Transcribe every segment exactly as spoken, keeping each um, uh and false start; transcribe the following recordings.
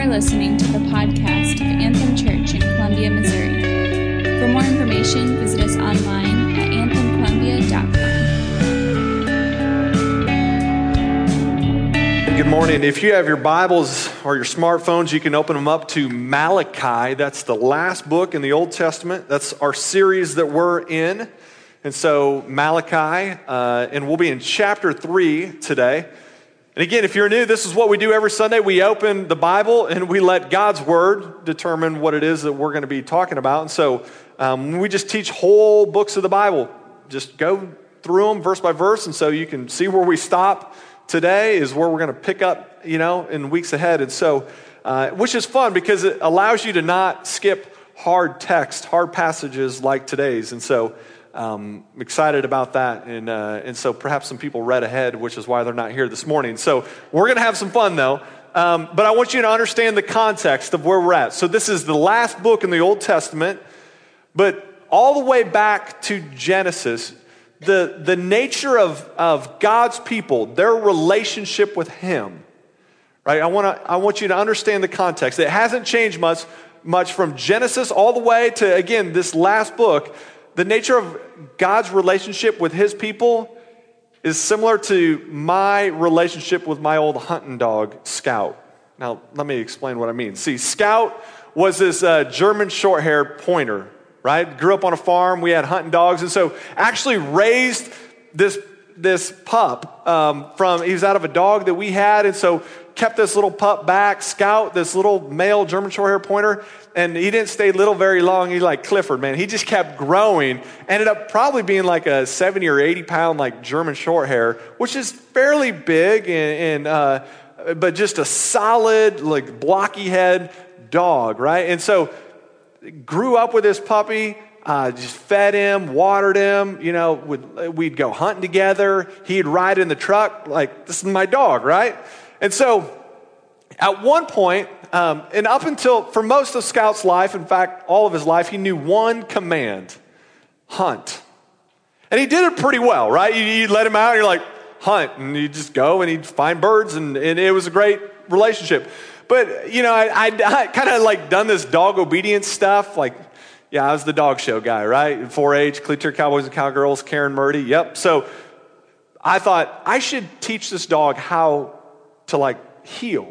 are listening to the podcast of Anthem Church in Columbia, Missouri. For more information, visit us online at anthem columbia dot com. Good morning. If you have your Bibles or your smartphones, you can open them up to Malachi. That's the last book in the Old Testament. That's our series that we're in. And so Malachi, uh, and we'll be in chapter three today. And again, if you're new, this is what we do every Sunday. We open the Bible and we let God's Word determine what it is that we're going to be talking about. And so um, we just teach whole books of the Bible. Just go through them verse by verse. And so you can see where we stop today is where we're going to pick up, you know, in weeks ahead. And so, uh, which is fun because it allows you to not skip hard text, hard passages like today's. And so Um, I'm excited about that, and uh, and so perhaps some people read ahead, which is why they're not here this morning. So we're going to have some fun, though, um, but I want you to understand the context of where we're at. So this is the last book in the Old Testament, but all the way back to Genesis, the, the nature of, of God's people, their relationship with Him, right? I want to I want you to understand the context. It hasn't changed much, much from Genesis all the way to, again, this last book. The nature of God's relationship with His people is similar to my relationship with my old hunting dog, Scout. Now, let me explain what I mean. See, Scout was this uh, German short-haired pointer, right? Grew up on a farm. We had hunting dogs. And so actually raised this, this pup um, from, he was out of a dog that we had. And so kept this little pup back, Scout, this little male German short-haired pointer. And he didn't stay little very long. He like Clifford, man. He just kept growing. Ended up probably being like a seventy or eighty pound like German short hair, which is fairly big, and, and uh, but just a solid like blocky head dog, right? And so grew up with this puppy. Uh, just fed him, watered him. You know, would, we'd go hunting together. He'd ride in the truck like this is my dog, right? And so at one point, um, and up until, for most of Scout's life, in fact, all of his life, he knew one command, hunt. And he did it pretty well, right? You, you let him out, and you're like, hunt. And you just go, and he'd find birds, and, and it was a great relationship. But, you know, I, I, I kind of like done this dog obedience stuff. Like, yeah, I was the dog show guy, right? four H, Clear Cowboys and Cowgirls, Karen Murdy, yep. So I thought, I should teach this dog how to, like, heel.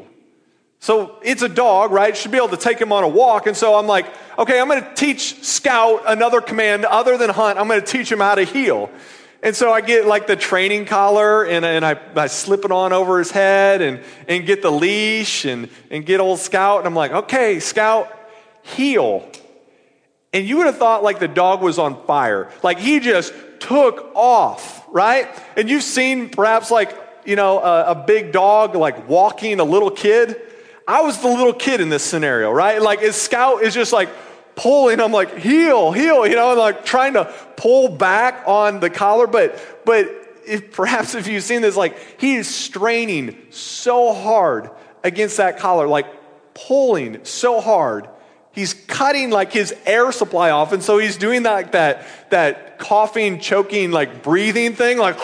So it's a dog, right? Should be able to take him on a walk. And so I'm like, okay, I'm going to teach Scout another command other than hunt. I'm going to teach him how to heel. And so I get like the training collar and, and I, I slip it on over his head and, and get the leash and, and get old Scout. And I'm like, okay, Scout, heel. And you would have thought like the dog was on fire. Like he just took off, right? And you've seen perhaps like, you know, a, a big dog like walking a little kid. I was the little kid in this scenario, right? Like his Scout is just like pulling, I'm like, heel, heel, you know, and like trying to pull back on the collar. But but if, perhaps if you've seen this, like he is straining so hard against that collar, like pulling so hard. He's cutting like his air supply off. And so he's doing that, that, that coughing, choking, like breathing thing, like,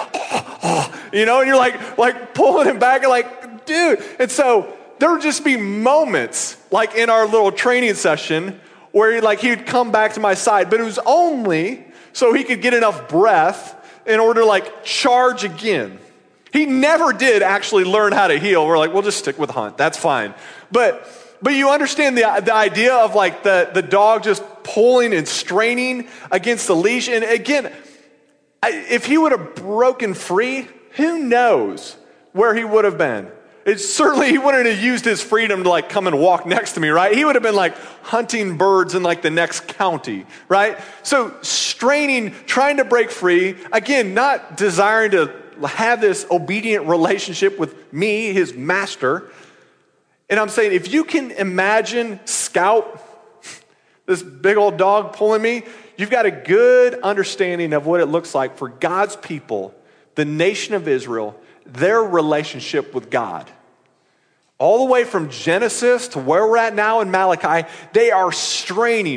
you know, and you're like, like pulling him back and like, dude. And so there would just be moments like in our little training session where he, like he would come back to my side, but it was only so he could get enough breath in order to like charge again. He never did actually learn how to heel. We're like, we'll just stick with hunt. That's fine. But but you understand the, the idea of like the, the dog just pulling and straining against the leash. And again, I, if he would have broken free, who knows where he would have been. It's certainly, he wouldn't have used his freedom to like come and walk next to me, right? He would have been like hunting birds in like the next county, right? So straining, trying to break free, again, not desiring to have this obedient relationship with me, his master. And I'm saying, if you can imagine Scout, this big old dog pulling me, you've got a good understanding of what it looks like for God's people, the nation of Israel, their relationship with God. All the way from Genesis to where we're at now in Malachi, they are straining,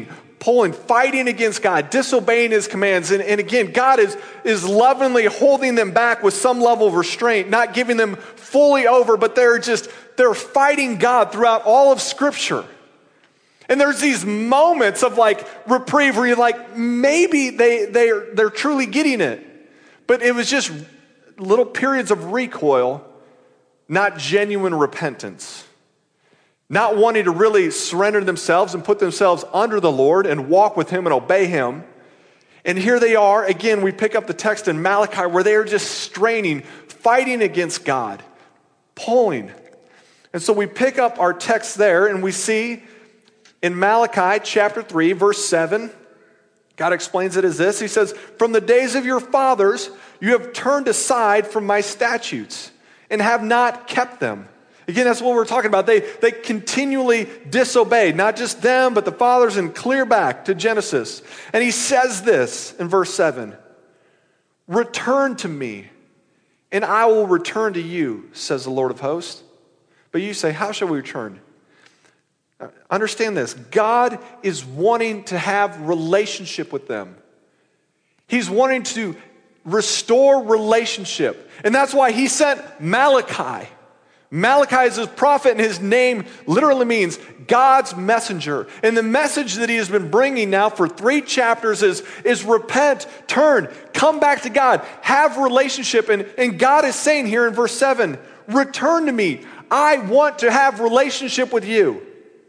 pulling, fighting against God, disobeying his commands. And, and again, God is, is lovingly holding them back with some level of restraint, not giving them fully over, but they're just, they're fighting God throughout all of Scripture. And there's these moments of like reprieve where you're like, maybe they, they're, they're truly getting it. But it was just little periods of recoil, not genuine repentance. Not wanting to really surrender themselves and put themselves under the Lord and walk with him and obey him. And here they are, again, we pick up the text in Malachi where they are just straining, fighting against God, pulling. And so we pick up our text there and we see in Malachi chapter three, verse seven, God explains it as this. He says, "From the days of your fathers, you have turned aside from my statutes and have not kept them." Again, that's what we're talking about. They, they continually disobeyed, not just them, but the fathers, and clear back to Genesis. And he says this in verse seven, "Return to me, and I will return to you, says the Lord of hosts." But you say, how shall we return? Understand this. God is wanting to have relationship with them. He's wanting to restore relationship. And that's why he sent Malachi. Malachi is his prophet, and his name literally means God's messenger. And the message that he has been bringing now for three chapters is, is repent, turn, come back to God, have relationship. And, and God is saying here in verse seven, return to me. I want to have relationship with you.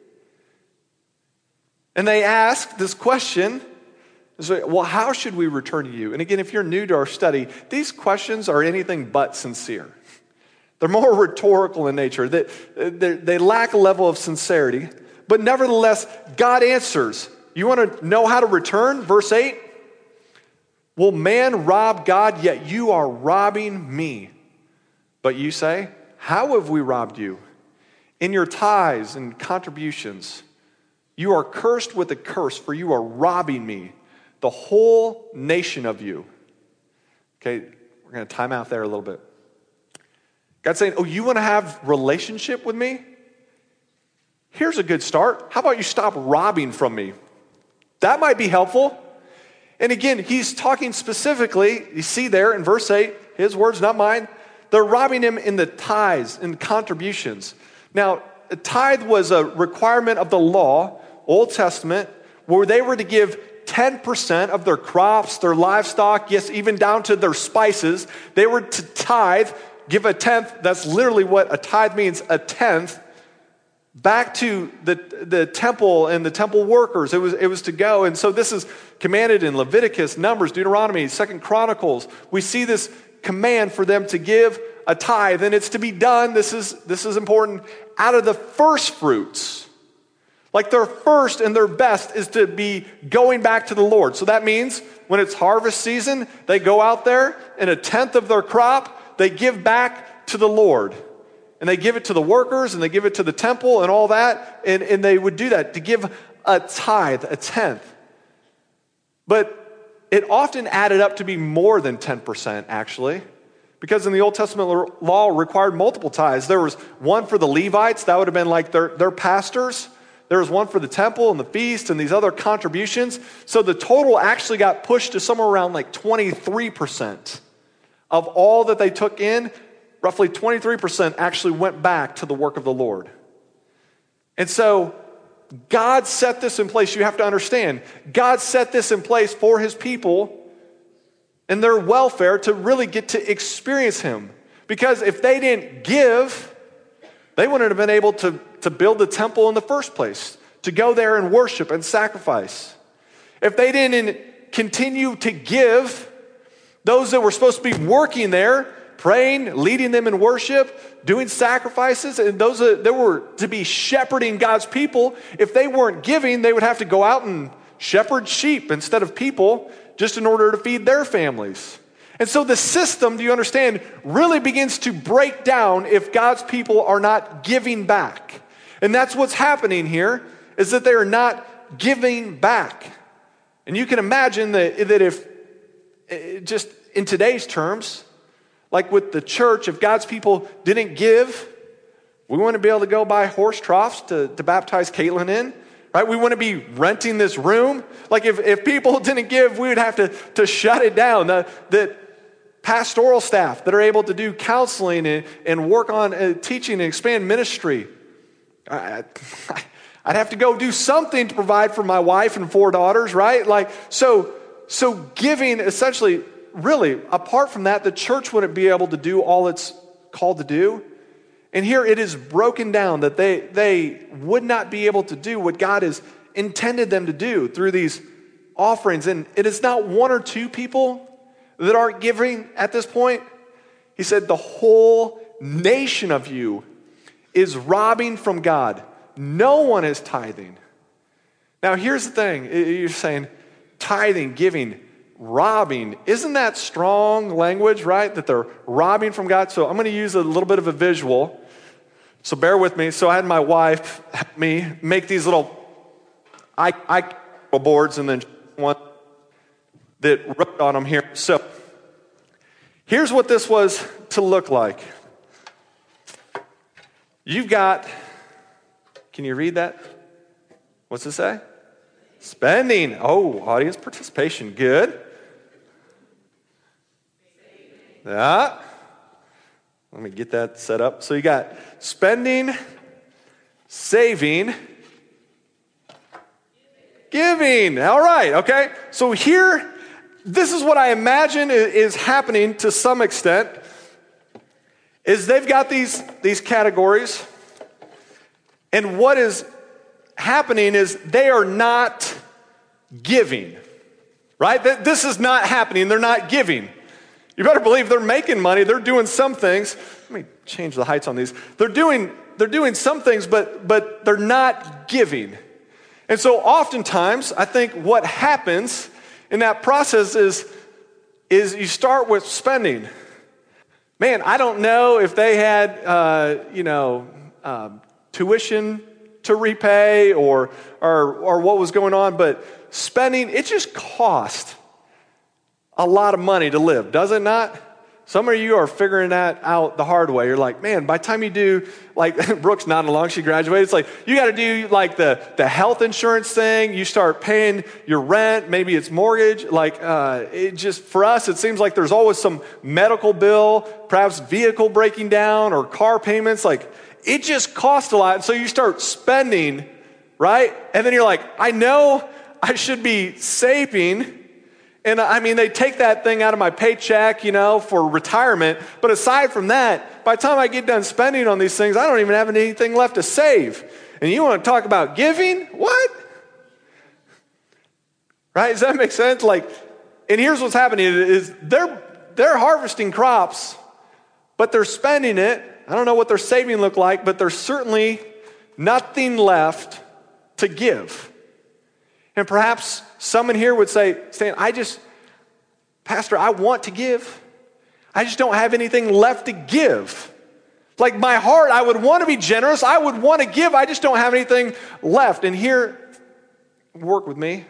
And they ask this question, well, how should we return to you? And again, if you're new to our study, these questions are anything but sincere. They're more rhetorical in nature. They, they, they lack a level of sincerity. But nevertheless, God answers. You want to know how to return? Verse eight. "Will man rob God? Yet you are robbing me. But you say, how have we robbed you? In your tithes and contributions. You are cursed with a curse, for you are robbing me, the whole nation of you." Okay, we're going to time out there a little bit. God's saying, oh, you want to have relationship with me? Here's a good start. How about you stop robbing from me? That might be helpful. And again, he's talking specifically, you see there in verse eight, his words, not mine. They're robbing him in the tithes and contributions. Now, a tithe was a requirement of the law, Old Testament, where they were to give ten percent of their crops, their livestock, yes, even down to their spices. They were to tithe, give a tenth. That's literally what a tithe means, a tenth, back to the, the temple and the temple workers. It was, it was to go. And so this is commanded in Leviticus, Numbers, Deuteronomy, Second Chronicles. We see this command for them to give a tithe, and it's to be done, this is, this is important, out of the first fruits. Like their first and their best is to be going back to the Lord. So that means when it's harvest season, they go out there and a tenth of their crop, they give back to the Lord. And they give it to the workers and they give it to the temple and all that. And, and they would do that to give a tithe, a tenth. But it often added up to be more than ten percent actually. Because in the Old Testament law required multiple tithes. There was one for the Levites, that would have been like their, their pastors. There was one for the temple and the feast and these other contributions. So the total actually got pushed to somewhere around like twenty-three percent of all that they took in. Roughly twenty-three percent actually went back to the work of the Lord. And so God set this in place. You have to understand, God set this in place for his people and their welfare to really get to experience him. Because if they didn't give, they wouldn't have been able to, to build the temple in the first place, to go there and worship and sacrifice. If they didn't continue to give, those that were supposed to be working there, praying, leading them in worship, doing sacrifices, and those that were to be shepherding God's people, if they weren't giving, they would have to go out and shepherd sheep instead of people just in order to feed their families. And so the system, do you understand, really begins to break down if God's people are not giving back. And that's what's happening here, is that they are not giving back. And you can imagine that, that if, just in today's terms, like with the church, if God's people didn't give, we wouldn't be able to go buy horse troughs to, to baptize Caitlin in, right? We wouldn't be renting this room. Like if, if people didn't give, we would have to, to shut it down. The, the pastoral staff that are able to do counseling and, and work on uh, teaching and expand ministry. I, I, I'd have to go do something to provide for my wife and four daughters, right? Like, so, so giving essentially, really, apart from that, the church wouldn't be able to do all it's called to do. And here it is broken down that they, they would not be able to do what God has intended them to do through these offerings. And it is not one or two people that aren't giving at this point. He said the whole nation of you is robbing from God. No one is tithing. Now here's the thing. You're saying tithing, giving, robbing. Isn't that strong language, right? That they're robbing from God. So I'm going to use a little bit of a visual. So bear with me. So I had my wife help me make these little I, I boards and then one that wrote on them here. So here's what this was to look like. You've got, can you read that? What's it say? Spending. Oh, audience participation. Good. Yeah. Let me get that set up. So you got spending, saving, giving. All right, okay. So here, this is what I imagine is happening to some extent, is they've got these, these categories, and what is happening is they are not giving, right? This is not happening. They're not giving. You better believe they're making money. They're doing some things. Let me change the heights on these. They're doing, they're doing some things, but, but they're not giving. And so oftentimes, I think what happens in that process is, is you start with spending. Man, I don't know if they had, uh, you know, um, tuition to repay or, or, or what was going on, but spending, it just cost a lot of money to live, does it not? Some of you are figuring that out the hard way. You're like, man, by the time you do, like, Brooke's nodding along, she graduated. It's like, you got to do, like, the, the health insurance thing. You start paying your rent. Maybe it's mortgage. Like, uh, it just, for us, it seems like there's always some medical bill, perhaps vehicle breaking down or car payments. Like, it just costs a lot. And so you start spending, right? And then you're like, I know I should be saving. And I mean, they take that thing out of my paycheck, you know, for retirement. But aside from that, by the time I get done spending on these things, I don't even have anything left to save. And you want to talk about giving? What? Right? Does that make sense? Like, and here's what's happening is they're, they're harvesting crops, but they're spending it. I don't know what their saving look like, but there's certainly nothing left to give. And perhaps someone here would say, Stan, I just, Pastor, I want to give. I just don't have anything left to give. Like my heart, I would want to be generous. I would want to give. I just don't have anything left. And here, work with me.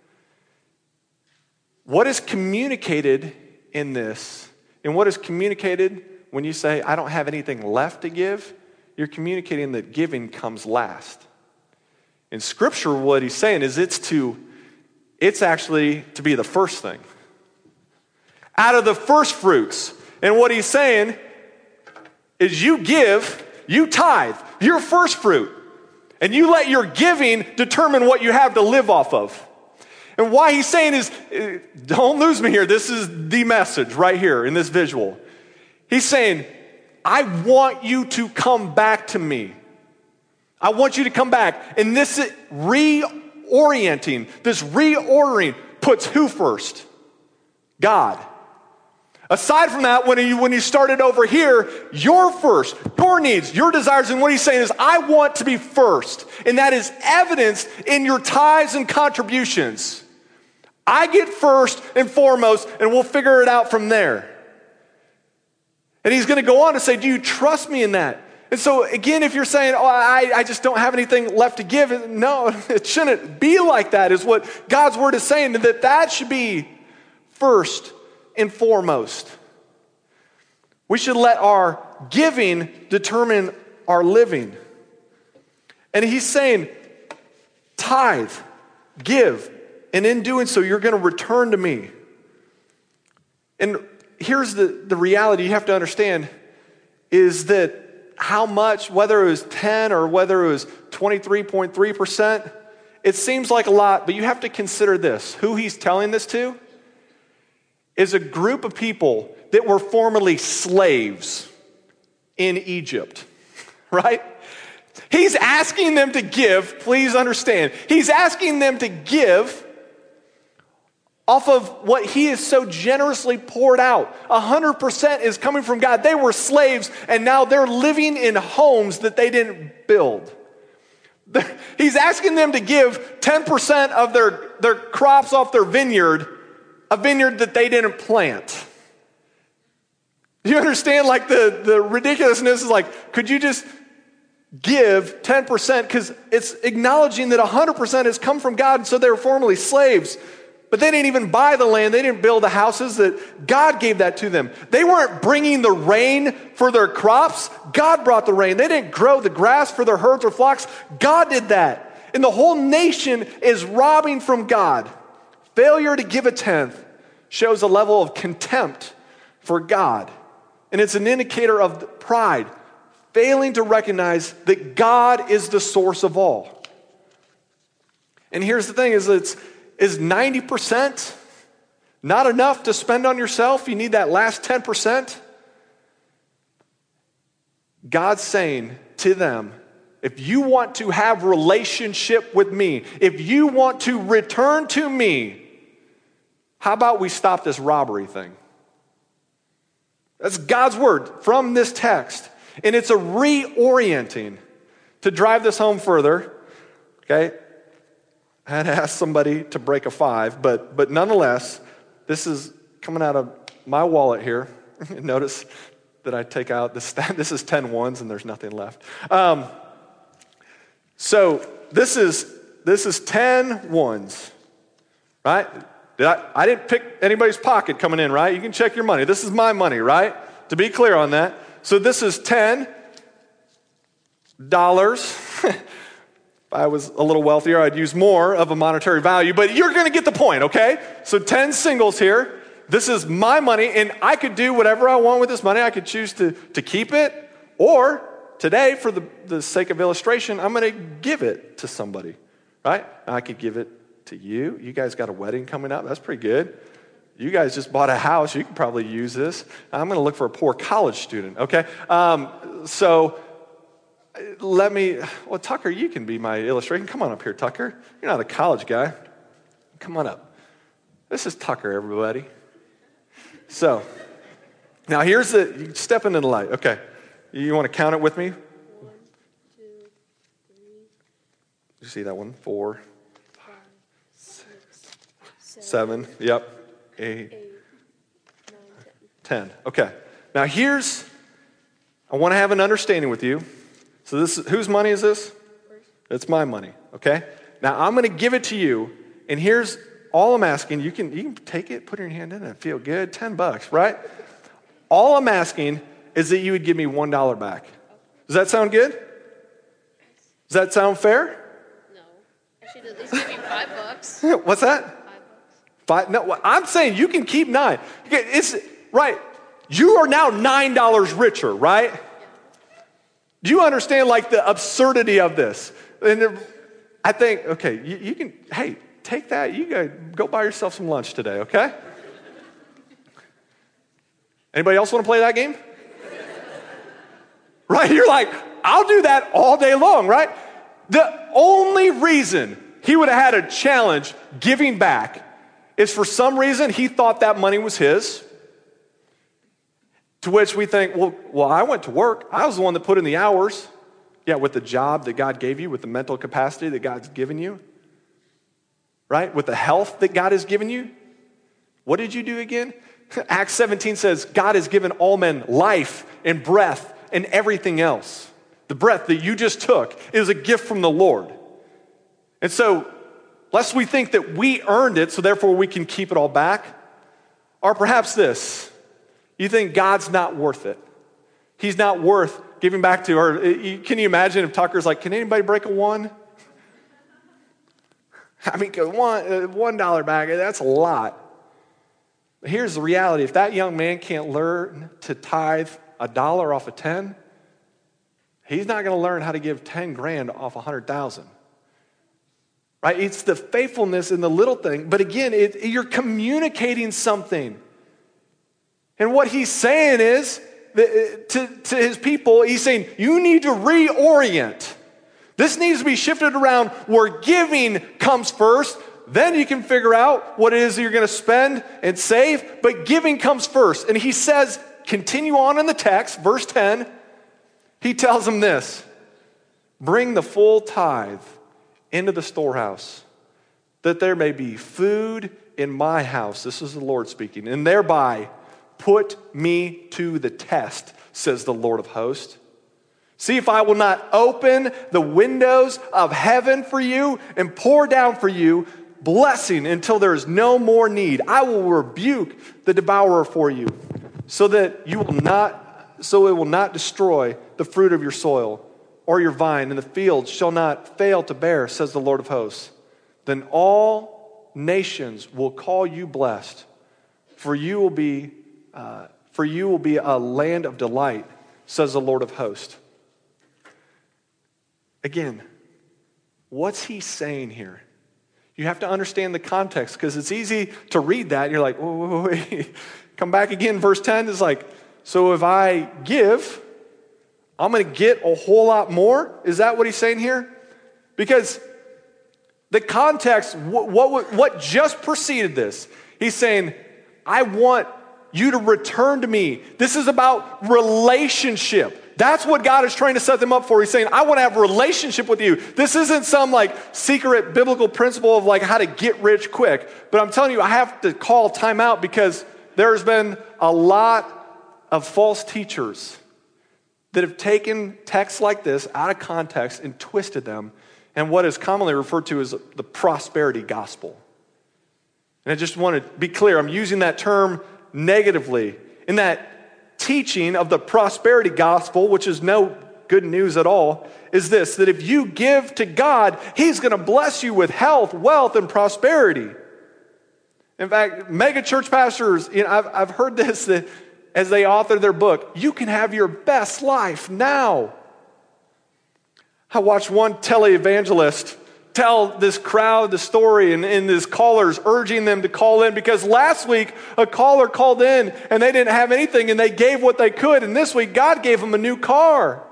What is communicated in this, and what is communicated when you say, I don't have anything left to give, you're communicating that giving comes last. In Scripture, what he's saying is it's to, it's actually to be the first thing. Out of the first fruits. And what he's saying is you give, you tithe, your first fruit. And you let your giving determine what you have to live off of. And why he's saying is, don't lose me here, this is the message right here in this visual. He's saying, I want you to come back to me. I want you to come back. And this reorienting, this reordering puts who first? God. Aside from that, when you, when you started over here, your first, your needs, your desires, and what he's saying is, I want to be first. And that is evidenced in your tithes and contributions. I get first and foremost, and we'll figure it out from there. And he's going to go on to say, do you trust me in that? And so again, if you're saying, oh, I, I just don't have anything left to give, no, it shouldn't be like that, is what God's word is saying, that that should be first and foremost. We should let our giving determine our living. And he's saying, tithe, give, and in doing so, you're going to return to me. And here's the, the reality you have to understand is that how much, whether it was ten or whether it was twenty-three point three percent, it seems like a lot, but you have to consider this. Who he's telling this to is a group of people that were formerly slaves in Egypt, right? He's asking them to give, please understand, he's asking them to give off of what he has so generously poured out. A hundred percent is coming from God. They were slaves, and now they're living in homes that they didn't build. He's asking them to give ten percent of their, their crops off their vineyard, a vineyard that they didn't plant. Do you understand like the, the ridiculousness is like, could you just give ten percent? Because it's acknowledging that one hundred percent has come from God, and so they were formerly slaves. But they didn't even buy the land. They didn't build the houses. That God gave that to them. They weren't bringing the rain for their crops. God brought the rain. They didn't grow the grass for their herds or flocks. God did that. And the whole nation is robbing from God. Failure to give a tenth shows a level of contempt for God. And it's an indicator of pride, failing to recognize that God is the source of all. And here's the thing is it's Is ninety percent not enough to spend on yourself? You need that last ten percent? God's saying to them, if you want to have relationship with me, if you want to return to me, how about we stop this robbery thing? That's God's word from this text. And it's a reorienting to drive this home further, okay? I had asked somebody to break a five, but but nonetheless, this is coming out of my wallet here. Notice that I take out this. This is ten ones, and there's nothing left. Um, so this is this is ten ones, right? Did I, I didn't pick anybody's pocket coming in, right? You can check your money. This is my money, right? To be clear on that. So this is ten dollars. If I was a little wealthier, I'd use more of a monetary value, but you're going to get the point, okay? So ten singles here. This is my money, and I could do whatever I want with this money. I could choose to, to keep it, or today, for the, the sake of illustration, I'm going to give it to somebody, right? I could give it to you. You guys got a wedding coming up. That's pretty good. You guys just bought a house. You could probably use this. I'm going to look for a poor college student, okay? Um, so... Let me, well, Tucker, you can be my illustration. Come on up here, Tucker. You're not a college guy. Come on up. This is Tucker, everybody. So, now here's the, you step into the light. Okay. You want to count it with me? One, two, three. You see that one? Four. Five, six, seven. seven. Yep. Eight. Eight, nine, ten. ten. Okay. Now here's, I want to have an understanding with you. So this, whose money is this? It's my money, okay? Now I'm going to give it to you, and here's all I'm asking. You can you can take it, put your hand in it, feel good. Ten bucks, right? All I'm asking is that you would give me one dollar back. Does that sound good? Does that sound fair? No. I should at least give you five bucks. What's that? Five bucks. Five? No, I'm saying you can keep nine. It's right. You are now nine dollars richer, right? Do you understand, like, the absurdity of this? And I think, okay, you, you can, hey, take that. You go, go buy yourself some lunch today, okay? Anybody else want to play that game? Right? You're like, I'll do that all day long, right? The only reason he would have had a challenge giving back is for some reason he thought that money was his. To which we think, well, well, I went to work. I was the one that put in the hours. Yeah, with the job that God gave you, with the mental capacity that God's given you, right? With the health that God has given you. What did you do again? Acts seventeen says, God has given all men life and breath and everything else. The breath that you just took is a gift from the Lord. And so, lest we think that we earned it, so therefore we can keep it all back, or perhaps this, you think God's not worth it. He's not worth giving back to. Or can you imagine if Tucker's like, can anybody break a one? I mean, one, uh, one dollar bag, that's a lot. But here's the reality. If that young man can't learn to tithe a dollar off of ten, he's not going to learn how to give ten grand off a hundred thousand. Right? It's the faithfulness in the little thing. But again, it, you're communicating something. And what he's saying is, that, to, to his people, he's saying, you need to reorient. This needs to be shifted around where giving comes first. Then you can figure out what it is that you're going to spend and save. But giving comes first. And he says, continue on in the text, verse ten. He tells them this: bring the full tithe into the storehouse, that there may be food in my house. This is the Lord speaking. And thereby put me to the test, says the Lord of hosts. See if I will not open the windows of heaven for you and pour down for you blessing until there is no more need. I will rebuke the devourer for you, so that you will not, so it will not destroy the fruit of your soil, or your vine, and the field shall not fail to bear, says the Lord of hosts. Then all nations will call you blessed, for you will be, uh, for you will be a land of delight, says the Lord of hosts. Again, what's he saying here? You have to understand the context, because it's easy to read that and you're like, whoa, whoa, wait. Come back again, verse ten is like, so if I give, I'm going to get a whole lot more? Is that what he's saying here? Because the context, what, what, what just preceded this, he's saying, I want you to return to me. This is about relationship. That's what God is trying to set them up for. He's saying, I want to have a relationship with you. This isn't some like secret biblical principle of like how to get rich quick. But I'm telling you, I have to call time out, because there's been a lot of false teachers that have taken texts like this out of context and twisted them, and what is commonly referred to as the prosperity gospel. And I just want to be clear, I'm using that term negatively. In that teaching of the prosperity gospel, which is no good news at all, is this: that if you give to God, he's going to bless you with health, wealth, and prosperity. In fact, mega church pastors, you know, I've, I've heard this, that as they author their book, you can have your best life now. I watched one televangelist tell this crowd the story, and, and this callers urging them to call in, because last week a caller called in and they didn't have anything and they gave what they could, and this week God gave them a new car.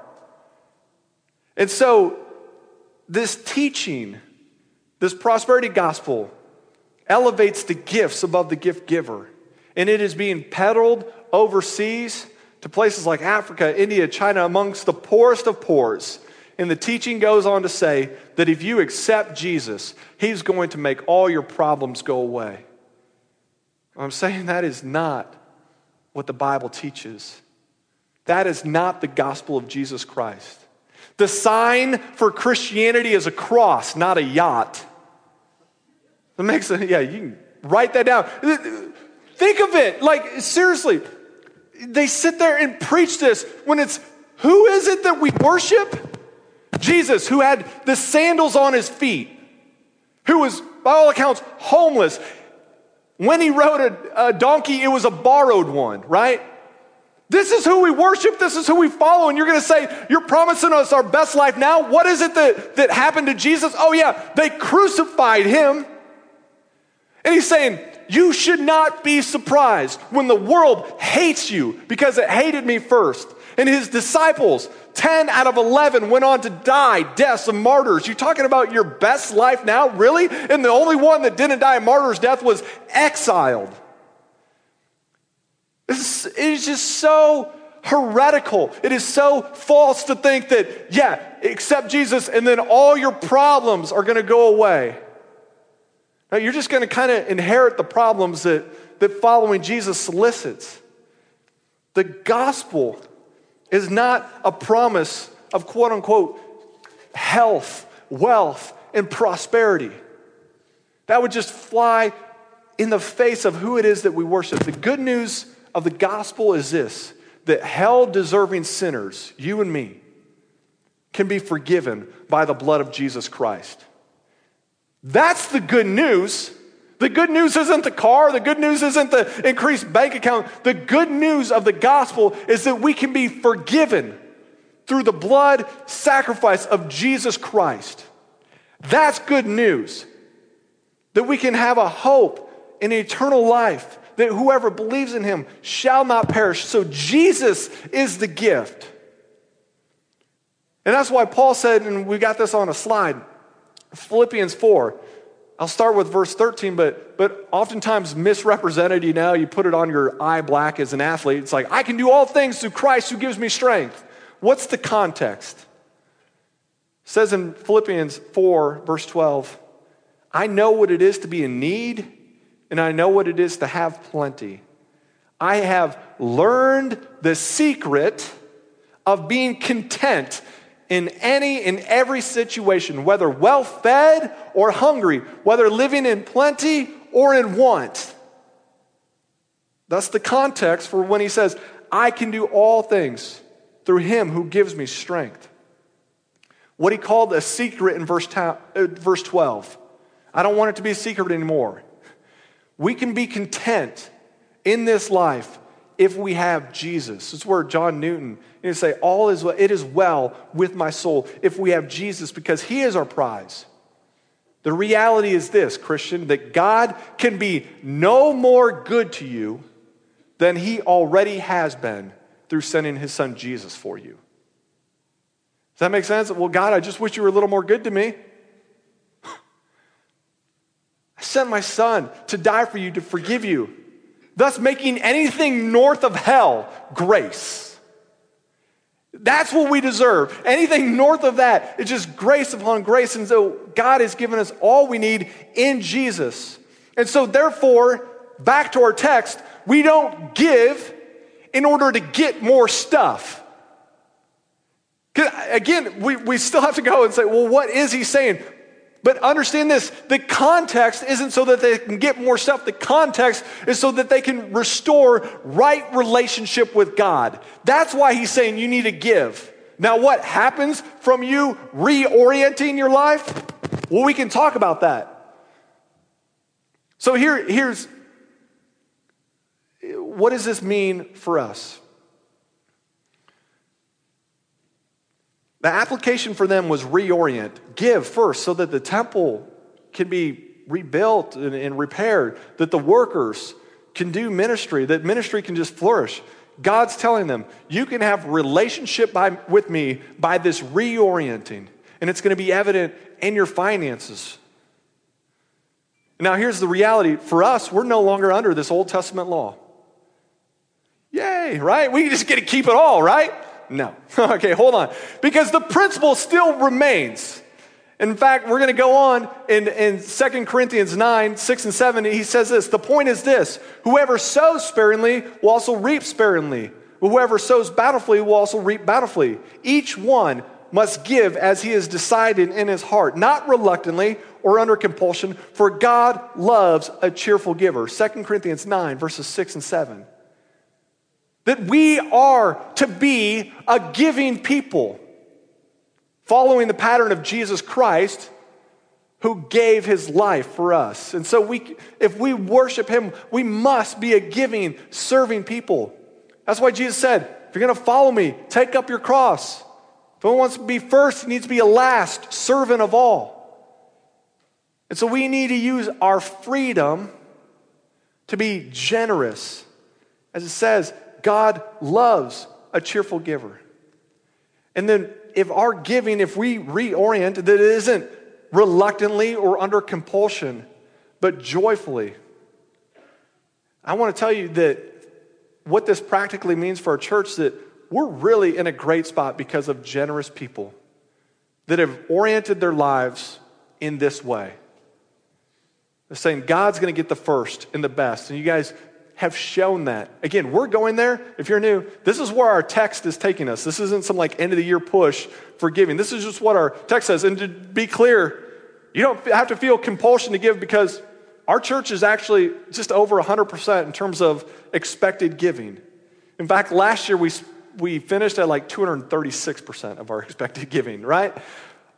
And so this teaching, this prosperity gospel, elevates the gifts above the gift giver, and it is being peddled overseas to places like Africa, India, China, amongst the poorest of poors. And the teaching goes on to say that if you accept Jesus, he's going to make all your problems go away. I'm saying that is not what the Bible teaches. That is not the gospel of Jesus Christ. The sign for Christianity is a cross, not a yacht. That makes it, yeah, you can write that down. Think of it, like seriously, they sit there and preach this when it's, who is it that we worship? Jesus, who had the sandals on his feet, who was, by all accounts, homeless. When he rode a, a donkey, it was a borrowed one, right? This is who we worship. This is who we follow. And you're going to say, you're promising us our best life now? What is it that, that happened to Jesus? Oh yeah, they crucified him. And he's saying, you should not be surprised when the world hates you, because it hated me first. And his disciples, ten out of eleven, went on to die deaths of martyrs. You talking about your best life now? Really? And the only one that didn't die a martyr's death was exiled. This is, it is just so heretical. It is so false to think that, yeah, accept Jesus and then all your problems are going to go away. Now, you're just going to kind of inherit the problems that, that following Jesus solicits. The gospel is not a promise of quote unquote health, wealth, and prosperity. That would just fly in the face of who it is that we worship. The good news of the gospel is this: that hell-deserving sinners, you and me, can be forgiven by the blood of Jesus Christ. That's the good news. The good news isn't the car. The good news isn't the increased bank account. The good news of the gospel is that we can be forgiven through the blood sacrifice of Jesus Christ. That's good news. That we can have a hope in eternal life, that whoever believes in him shall not perish. So Jesus is the gift. And that's why Paul said, and we got this on a slide, Philippians four. I'll start with verse thirteen, but, but oftentimes misrepresented, you know, you put it on your eye black as an athlete. It's like, I can do all things through Christ who gives me strength. What's the context? It says in Philippians four, verse twelve, I know what it is to be in need, and I know what it is to have plenty. I have learned the secret of being content in any and every situation, whether well-fed or hungry, whether living in plenty or in want. That's the context for when he says, I can do all things through him who gives me strength. What he called a secret in verse twelve. I don't want it to be a secret anymore. We can be content in this life if we have Jesus. It's where John Newton, you say, all is well, it is well with my soul if we have Jesus, because he is our prize. The reality is this, Christian, that God can be no more good to you than he already has been through sending his son Jesus for you. Does that make sense? Well, God, I just wish you were a little more good to me. I sent my son to die for you, to forgive you, thus making anything north of hell grace. That's what we deserve. Anything north of that is just grace upon grace. And so God has given us all we need in Jesus. And so therefore, back to our text, we don't give in order to get more stuff. Because again, we, we still have to go and say, well, what is he saying? But understand this, the context isn't so that they can get more stuff. The context is so that they can restore right relationship with God. That's why he's saying you need to give. Now, what happens from you reorienting your life? Well, we can talk about that. So here, here's, what does this mean for us? The application for them was reorient, give first so that the temple can be rebuilt and, and repaired, that the workers can do ministry, that ministry can just flourish. God's telling them, you can have relationship by, with me by this reorienting, and it's going to be evident in your finances. Now here's the reality. For us, we're no longer under this Old Testament law. Yay, right? We just get to keep it all, right? No. Okay, hold on. Because the principle still remains. In fact, we're going to go on in, in Second Corinthians nine, six and seven. He says this, the point is this, whoever sows sparingly will also reap sparingly. Whoever sows bountifully will also reap bountifully. Each one must give as he has decided in his heart, not reluctantly or under compulsion, for God loves a cheerful giver. Second Corinthians nine, verses six and seven. That we are to be a giving people, following the pattern of Jesus Christ, who gave his life for us. And so we, if we worship him, we must be a giving, serving people. That's why Jesus said, if you're going to follow me, take up your cross. If anyone wants to be first, he needs to be a last, servant of all. And so we need to use our freedom to be generous. As it says, God loves a cheerful giver. And then if our giving, if we reorient, that it isn't reluctantly or under compulsion, but joyfully. I want to tell you that what this practically means for our church, that we're really in a great spot because of generous people that have oriented their lives in this way. They're saying God's going to get the first and the best. And you guys have shown that. Again, we're going there. If you're new, this is where our text is taking us. This isn't some like end of the year push for giving. This is just what our text says. And to be clear, you don't have to feel compulsion to give, because our church is actually just over one hundred percent in terms of expected giving. In fact, last year we we finished at like two hundred thirty-six percent of our expected giving, right?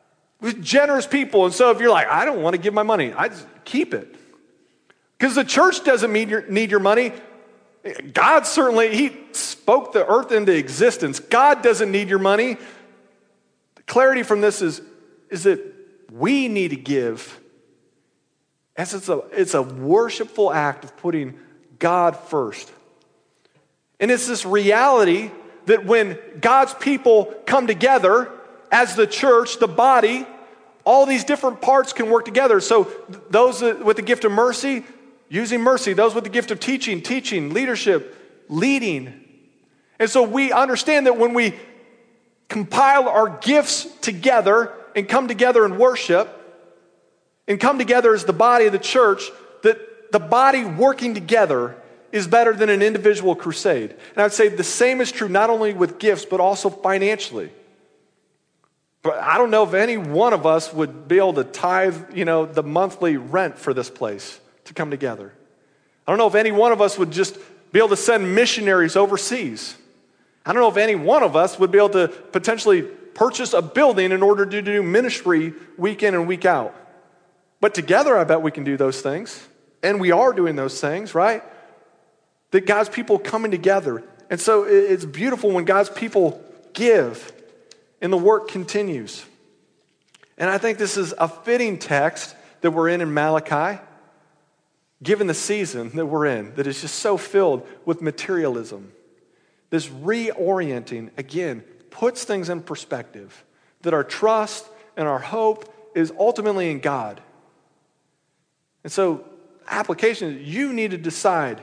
with generous people. And so if you're like, I don't want to give my money, I just keep it. Because the church doesn't need your, need your money. God certainly, he spoke the earth into existence. God doesn't need your money. The clarity from this is, is that we need to give. As it's a, it's a worshipful act of putting God first. And it's this reality that when God's people come together as the church, the body, all these different parts can work together. So those with the gift of mercy, using mercy. Those with the gift of teaching, teaching, leadership, leading. And so we understand that when we compile our gifts together and come together and worship, and come together as the body of the church, that the body working together is better than an individual crusade. And I would say the same is true not only with gifts, but also financially. But I don't know if any one of us would be able to tithe, you know, the monthly rent for this place to come together. I don't know if any one of us would just be able to send missionaries overseas. I don't know if any one of us would be able to potentially purchase a building in order to do ministry week in and week out. But together, I bet we can do those things. And we are doing those things, right? That God's people coming together. And so it's beautiful when God's people give and the work continues. And I think this is a fitting text that we're in in Malachi, given the season that we're in, that is just so filled with materialism. This reorienting, again, puts things in perspective. That our trust and our hope is ultimately in God. And so, application, you need to decide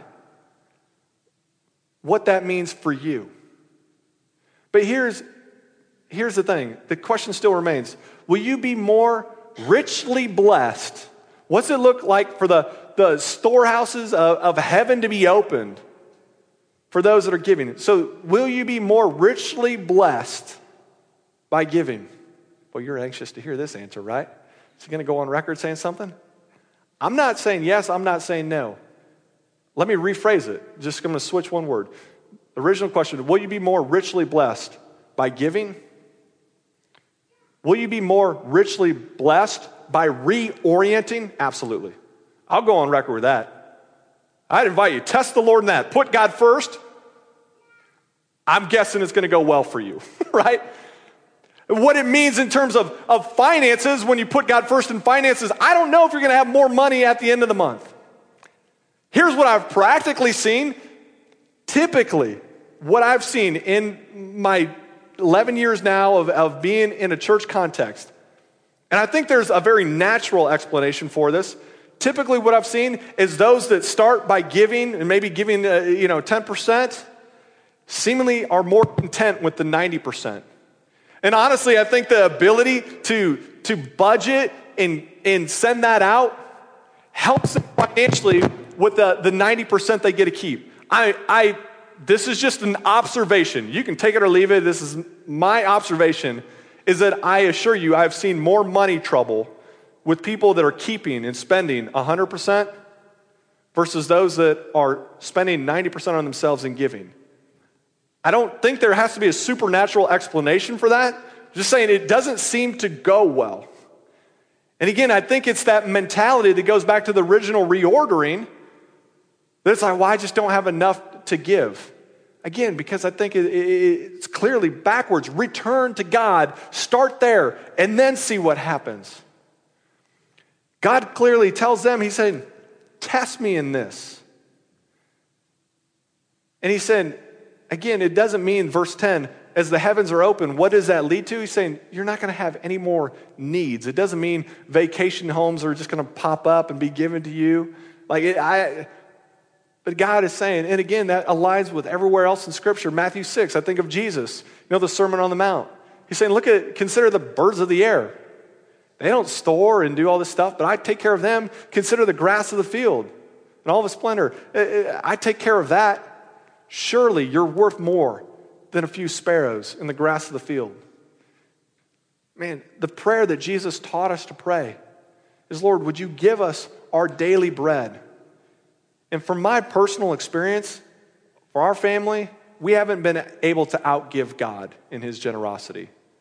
what that means for you. But here's, here's the thing. The question still remains. Will you be more richly blessed? What's it look like for the, the storehouses of, of heaven to be opened for those that are giving? So will you be more richly blessed by giving? Well, you're anxious to hear this answer, right? Is he going to go on record saying something? I'm not saying yes, I'm not saying no. Let me rephrase it. Just going to switch one word. Original question, will you be more richly blessed by giving? Will you be more richly blessed by reorienting? Absolutely. I'll go on record with that. I'd invite you, test the Lord in that. Put God first. I'm guessing it's going to go well for you, right? What it means in terms of, of finances, when you put God first in finances, I don't know if you're going to have more money at the end of the month. Here's what I've practically seen. Typically, what I've seen in my eleven years now of, of being in a church context, and I think there's a very natural explanation for this. Typically, what I've seen is those that start by giving, and maybe giving uh, you know, ten percent, seemingly are more content with the ninety percent. And honestly, I think the ability to, to budget and, and send that out helps them financially with the, the ninety percent they get to keep. I, I, this is just an observation. You can take it or leave it. This is my observation, is that I assure you I've seen more money trouble with people that are keeping and spending one hundred percent versus those that are spending ninety percent on themselves and giving. I don't think there has to be a supernatural explanation for that. I'm just saying it doesn't seem to go well. And again, I think it's that mentality that goes back to the original reordering, that it's like, well, I just don't have enough to give. Again, because I think it, it, it's clearly backwards. Return to God, start there, and then see what happens. God clearly tells them, he said, test me in this. And he said, again, it doesn't mean, verse ten, as the heavens are open, what does that lead to? He's saying, you're not going to have any more needs. It doesn't mean vacation homes are just going to pop up and be given to you. Like, it, I, but God is saying, and again, that aligns with everywhere else in Scripture. Matthew six, I think of Jesus, you know, the Sermon on the Mount. He's saying, look at, consider the birds of the air. They don't store and do all this stuff, but I take care of them. Consider the grass of the field and all the splendor. I take care of that. Surely you're worth more than a few sparrows in the grass of the field. Man, the prayer that Jesus taught us to pray is, Lord, would you give us our daily bread? And from my personal experience, for our family, we haven't been able to outgive God in his generosity.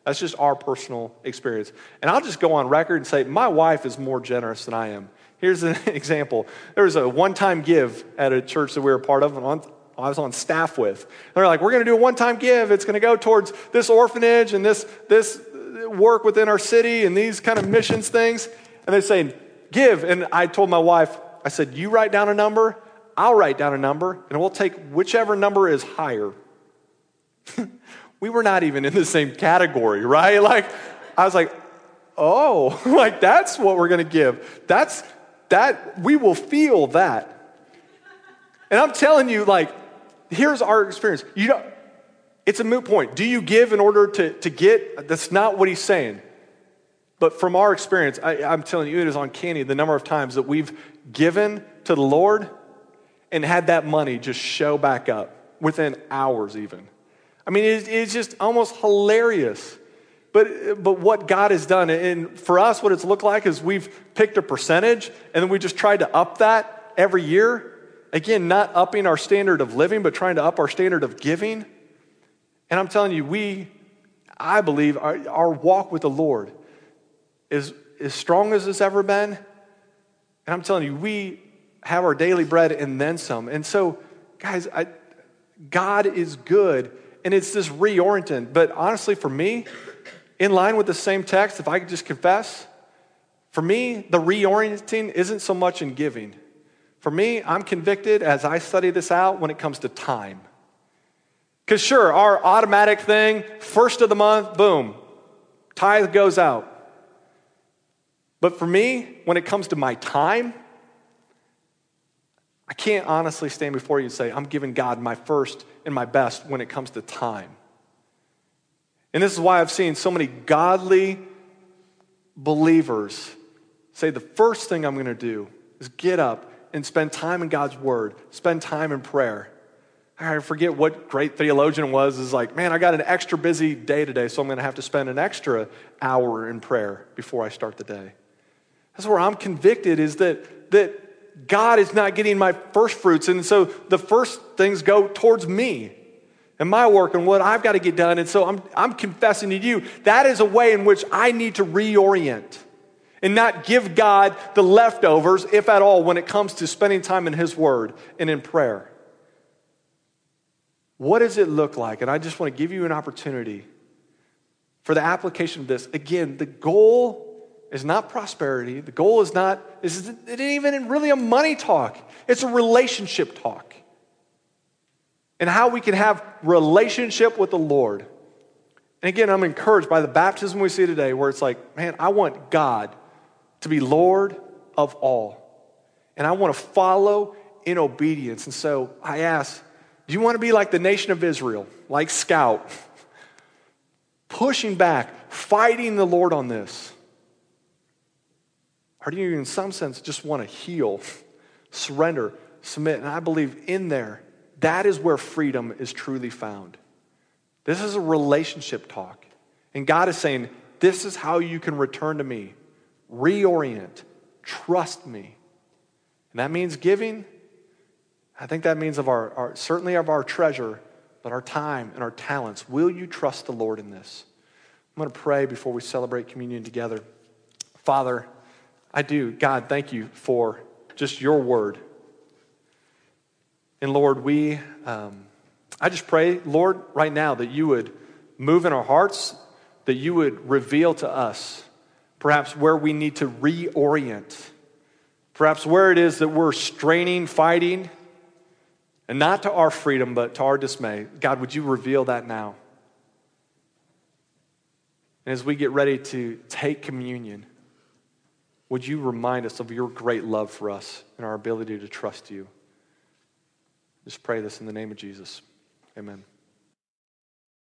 That's just our personal experience. And I'll just go on record and say, my wife is more generous than I am. Here's an example. There was a one-time give at a church that we were a part of, and on, I was on staff with. They're like, we're going to do a one-time give. It's going to go towards this orphanage and this, this work within our city and these kind of missions things. And they're saying, give. And I told my wife, I said, you write down a number, I'll write down a number, and we'll take whichever number is higher. We were not even in the same category, right? Like, I was like, oh, like that's what we're going to give. That's, that, we will feel that. And I'm telling you, like, here's our experience. You know, it's a moot point. Do you give in order to, to get? That's not what he's saying. But from our experience, I, I'm telling you, it is uncanny the number of times that we've given to the Lord and had that money just show back up within hours even. I mean, it, it's just almost hilarious. But but what God has done, and for us, what it's looked like is we've picked a percentage, and then we just tried to up that every year. Again, not upping our standard of living, but trying to up our standard of giving. And I'm telling you, we, I believe, our, our walk with the Lord is as strong as it's ever been. And I'm telling you, we have our daily bread and then some. And so, guys, I, God is good, and it's this reorienting. But honestly, for me, in line with the same text, if I could just confess, for me, the reorienting isn't so much in giving. For me, I'm convicted as I study this out when it comes to time. Because sure, our automatic thing, first of the month, boom, tithe goes out. But for me, when it comes to my time, I can't honestly stand before you and say, I'm giving God my first and my best when it comes to time. And this is why I've seen so many godly believers say the first thing I'm going to do is get up and spend time in God's word, spend time in prayer. I forget what great theologian was, is like, man, I got an extra busy day today, so I'm going to have to spend an extra hour in prayer before I start the day. That's where I'm convicted, is that, that God is not getting my first fruits, and so the first things go towards me and my work and what I've got to get done. And so I'm, I'm confessing to you, that is a way in which I need to reorient and not give God the leftovers, if at all, when it comes to spending time in his word and in prayer. What does it look like? And I just want to give you an opportunity for the application of this. Again, the goal is not prosperity. The goal is not, is it ain't even really a money talk. It's a relationship talk. And how we can have relationship with the Lord. And again, I'm encouraged by the baptism we see today, where it's like, man, I want God to be Lord of all. And I want to follow in obedience. And so I ask, do you want to be like the nation of Israel, like Scout, pushing back, fighting the Lord on this? Or do you, in some sense, just want to heal, surrender, submit? And I believe in there, that is where freedom is truly found. This is a relationship talk. And God is saying, this is how you can return to me. Reorient. Trust me. And that means giving. I think that means of our, our certainly of our treasure, but our time and our talents. Will you trust the Lord in this? I'm going to pray before we celebrate communion together. Father, I do. God, thank you for just your word. And Lord, we, um, I just pray, Lord, right now that you would move in our hearts, that you would reveal to us perhaps where we need to reorient, perhaps where it is that we're straining, fighting, and not to our freedom, but to our dismay. God, would you reveal that now? And as we get ready to take communion, would you remind us of your great love for us and our ability to trust you? Just pray this in the name of Jesus. Amen.